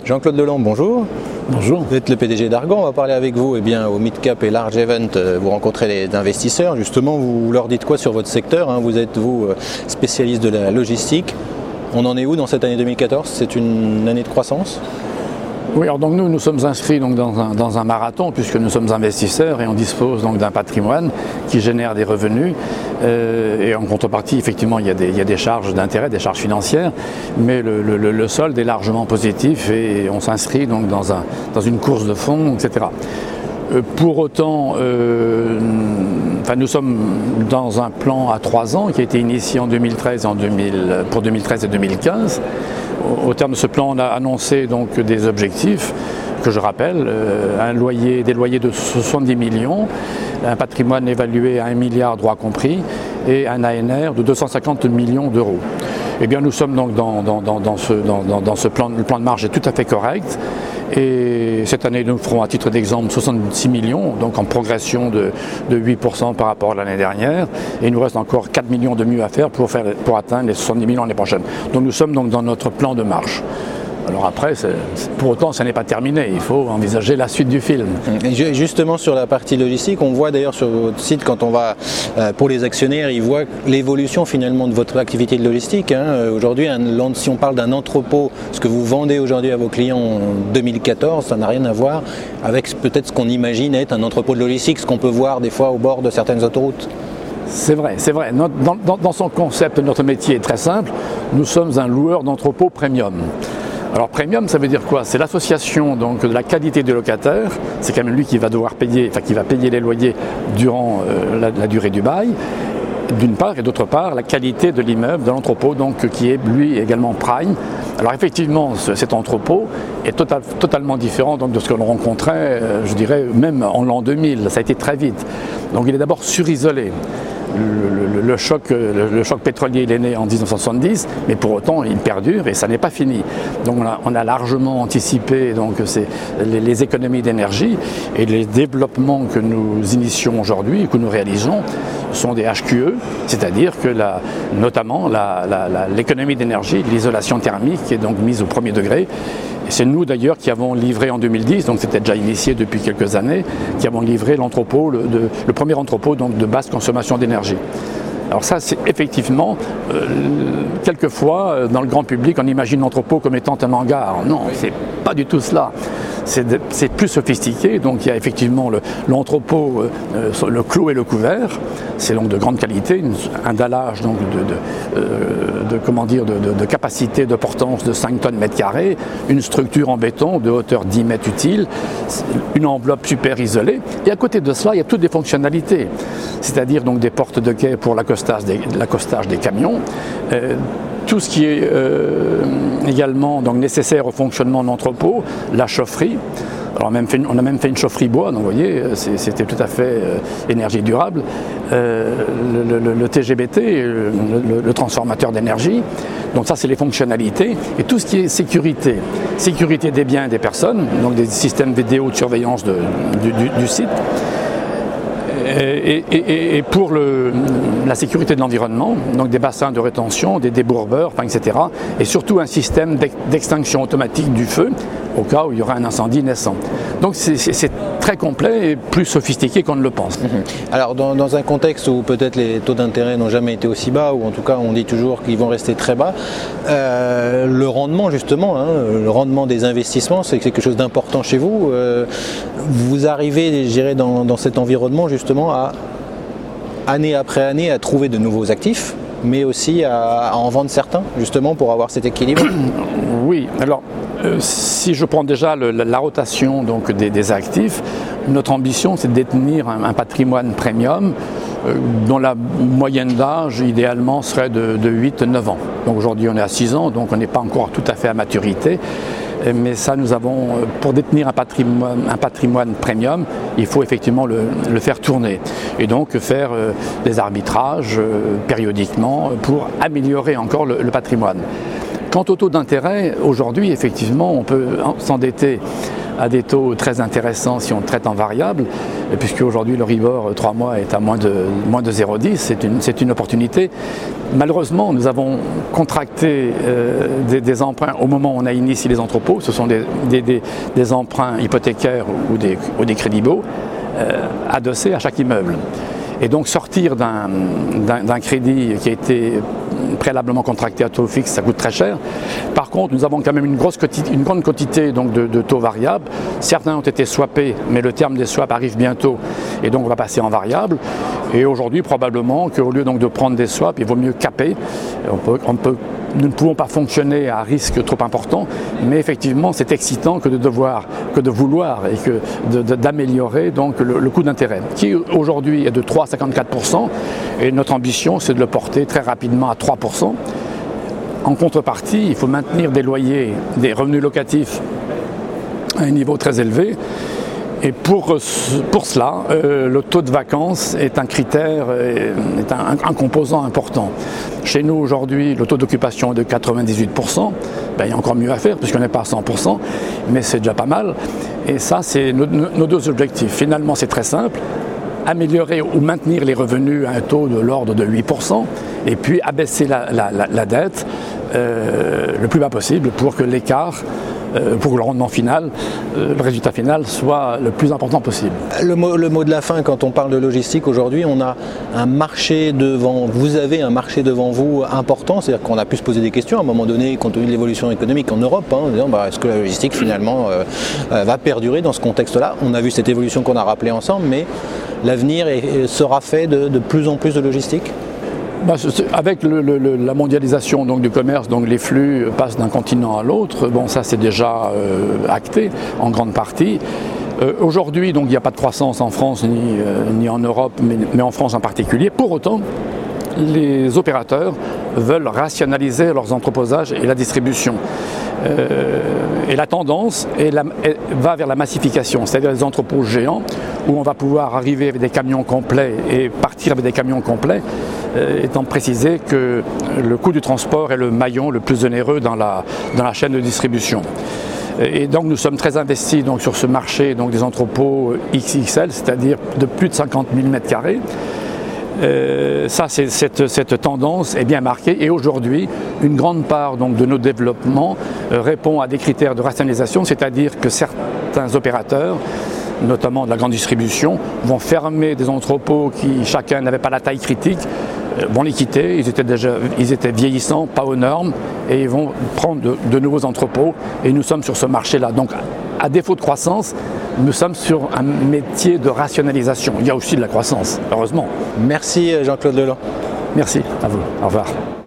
Jean-Claude Delambre, bonjour. Bonjour. Vous êtes le PDG d'Argan. On va parler avec vous au Mid-Cap et Large Event. Vous rencontrez les investisseurs. Justement, vous leur dites quoi sur votre secteur? Vous êtes, spécialiste de la logistique. On en est où dans cette année 2014? C'est une année de croissance? Oui, alors donc nous sommes inscrits donc dans un marathon puisque nous sommes investisseurs et on dispose donc d'un patrimoine qui génère des revenus et en contrepartie effectivement il y a des charges d'intérêt, des charges financières, mais le solde est largement positif et on s'inscrit donc dans une course de fond, etc. Pour autant, nous sommes dans un plan à 3 ans qui a été initié en 2013 pour 2013 et 2015. Au terme de ce plan, on a annoncé donc des objectifs que je rappelle, des loyers de 70 millions, un patrimoine évalué à 1 milliard droit compris et un ANR de 250 millions d'euros. Eh bien, nous sommes donc dans ce plan. Le plan de marge est tout à fait correct. Et cette année, nous ferons à titre d'exemple 66 millions, donc en progression de 8% par rapport à l'année dernière. Et il nous reste encore 4 millions de mieux à faire pour atteindre les 70 millions l'année prochaine. Donc nous sommes donc dans notre plan de marche. Alors après, pour autant, ça n'est pas terminé. Il faut envisager la suite du film. Et justement, sur la partie logistique, on voit d'ailleurs sur votre site, quand on va pour les actionnaires, ils voient l'évolution finalement de votre activité de logistique. Aujourd'hui, si on parle d'un entrepôt, ce que vous vendez aujourd'hui à vos clients en 2014, ça n'a rien à voir avec peut-être ce qu'on imagine être un entrepôt de logistique, ce qu'on peut voir des fois au bord de certaines autoroutes. C'est vrai. Dans son concept, notre métier est très simple. Nous sommes un loueur d'entrepôt premium. Alors premium, ça veut dire quoi? C'est l'association donc de la qualité du locataire, c'est quand même lui qui va payer les loyers durant la durée du bail, d'une part, et d'autre part la qualité de l'immeuble, de l'entrepôt, donc qui est lui également prime. Alors effectivement, cet entrepôt est totalement différent donc, de ce que l'on rencontrait, je dirais, même en l'an 2000, ça a été très vite. Donc il est d'abord surisolé. Le choc pétrolier, il est né en 1970, mais pour autant il perdure et ça n'est pas fini. Donc on a largement anticipé donc, les économies d'énergie et les développements que nous initions aujourd'hui, que nous réalisons, sont des HQE, c'est-à-dire que notamment l'économie d'énergie, l'isolation thermique qui est donc mise au premier degré. Et c'est nous d'ailleurs qui avons livré en 2010, donc c'était déjà initié depuis quelques années, qui avons livré l'entrepôt, le premier entrepôt donc, de basse consommation d'énergie. Alors ça, c'est effectivement, quelquefois, dans le grand public, on imagine l'entrepôt comme étant un hangar. Non, c'est pas du tout cela. C'est plus sophistiqué, donc il y a effectivement l'entrepôt, le clos et le couvert, c'est donc de grande qualité, un dallage donc de capacité de portance de 5 tonnes mètre carré, une structure en béton de hauteur 10 mètres utile, une enveloppe super isolée, et à côté de cela, il y a toutes des fonctionnalités, c'est-à-dire donc des portes de quai pour l'accostage des camions, tout ce qui est également donc, nécessaire au fonctionnement de l'entrepôt, la chaufferie. Alors on a même fait une chaufferie bois, donc vous voyez, c'était tout à fait énergie durable. Le TGBT, le transformateur d'énergie, donc ça c'est les fonctionnalités. Et tout ce qui est sécurité des biens et des personnes, donc des systèmes vidéo de surveillance du site. Et pour la sécurité de l'environnement, donc des bassins de rétention, des débourbeurs, etc. Et surtout un système d'extinction automatique du feu au cas où il y aura un incendie naissant. Donc c'est très complet et plus sophistiqué qu'on ne le pense. Alors dans un contexte où peut-être les taux d'intérêt n'ont jamais été aussi bas, ou en tout cas on dit toujours qu'ils vont rester très bas, le rendement justement, le rendement des investissements, c'est quelque chose d'important chez vous. Vous arrivez, je dirais, dans cet environnement justement à, année après année, à trouver de nouveaux actifs, mais aussi à en vendre certains, justement, pour avoir cet équilibre. Oui, alors si je prends déjà la rotation donc, des actifs, notre ambition c'est de détenir un patrimoine premium dont la moyenne d'âge idéalement serait de 8-9 ans. Donc aujourd'hui on est à 6 ans, donc on n'est pas encore tout à fait à maturité. Mais ça, nous avons, pour détenir un patrimoine premium, il faut effectivement le faire tourner. Et donc faire des arbitrages périodiquement pour améliorer encore le patrimoine. Quant au taux d'intérêt, aujourd'hui, effectivement, on peut s'endetter à des taux très intéressants si on traite en variable, puisque aujourd'hui le Euribor 3 mois est à moins de 0,10, c'est une opportunité. Malheureusement, nous avons contracté des emprunts au moment où on a initié les entrepôts. Ce sont des emprunts hypothécaires ou des crédits baux adossés à chaque immeuble. Et donc sortir d'un crédit qui a été préalablement contracté à taux fixe, ça coûte très cher. Par contre, nous avons quand même une grande quantité donc, de taux variables. Certains ont été swappés, mais le terme des swaps arrive bientôt et donc on va passer en variable. Et aujourd'hui, probablement qu'au lieu donc de prendre des swaps, il vaut mieux capper. Nous ne pouvons pas fonctionner à risque trop important, mais effectivement, c'est excitant que de vouloir et d'améliorer donc le coût d'intérêt, qui aujourd'hui est de 3,54%, et notre ambition, c'est de le porter très rapidement à 3%. En contrepartie, il faut maintenir des loyers, des revenus locatifs à un niveau très élevé. Et pour cela, le taux de vacances est un critère, est un composant important. Chez nous aujourd'hui, le taux d'occupation est de 98%. Il y a encore mieux à faire puisqu'on n'est pas à 100%, mais c'est déjà pas mal. Et ça, c'est nos deux objectifs. Finalement, c'est très simple. Améliorer ou maintenir les revenus à un taux de l'ordre de 8% et puis abaisser la dette le plus bas possible pour que l'écart, pour que le rendement final, le résultat final soit le plus important possible. Le mot de la fin, quand on parle de logistique aujourd'hui, on a un marché vous avez un marché devant vous important, c'est-à-dire qu'on a pu se poser des questions à un moment donné, compte tenu de l'évolution économique en Europe, en disant est-ce que la logistique finalement va perdurer dans ce contexte-là? On a vu cette évolution qu'on a rappelée ensemble, mais l'avenir sera fait de plus en plus de logistique? Avec la mondialisation donc, du commerce, donc les flux passent d'un continent à l'autre, ça c'est déjà acté en grande partie. Aujourd'hui, donc, il n'y a pas de croissance en France ni en Europe, mais en France en particulier. Pour autant, les opérateurs veulent rationaliser leurs entreposages et la distribution. Et la tendance va vers la massification, c'est-à-dire les entrepôts géants où on va pouvoir arriver avec des camions complets et partir avec des camions complets, étant précisé que le coût du transport est le maillon le plus onéreux dans la chaîne de distribution. Et donc nous sommes très investis donc, sur ce marché donc, des entrepôts XXL, c'est-à-dire de plus de 50 000 m². Cette tendance est bien marquée et aujourd'hui, une grande part donc, de nos développements répond à des critères de rationalisation, c'est-à-dire que certains opérateurs, notamment de la grande distribution, vont fermer des entrepôts qui chacun n'avait pas la taille critique, vont les quitter, ils étaient vieillissants, pas aux normes, et ils vont prendre de nouveaux entrepôts et nous sommes sur ce marché-là. Donc à défaut de croissance, nous sommes sur un métier de rationalisation. Il y a aussi de la croissance, heureusement. Merci Jean-Claude Leland. Merci à vous. Au revoir.